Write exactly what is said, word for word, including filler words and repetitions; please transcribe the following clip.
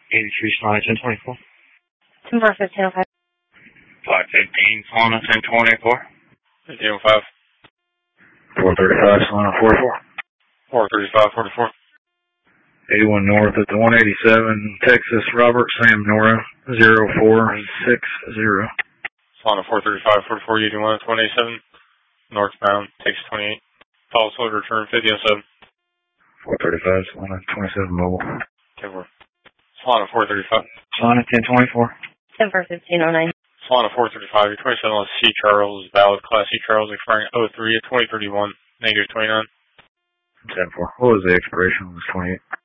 eighty-three, Solana ten twenty-four. ten four fifteen oh five. five fifteen, Solana ten twenty-four. fifteen oh five. four thirty-five, Solana forty-four. four thirty-five, forty-four. eighty-one North at the one eighty-seven, Texas, Robert, Sam, Nora, zero four six zero. Solana four thirty-five, forty-four, eighty-one at the one eighty-seven. Northbound, takes twenty-eight. Follow slow to return, fifty oh seven. four thirty-five, Solana twenty-seven mobile. ten four. Solana four thirty-five. Solana ten twenty-four. ten four fifteen oh nine. Solana four thirty-five, your twenty-seven on C Charles, valid Class C Charles, expiring oh three at twenty thirty-one, negative twenty-nine. ten four. What was the expiration? It was twenty-eight.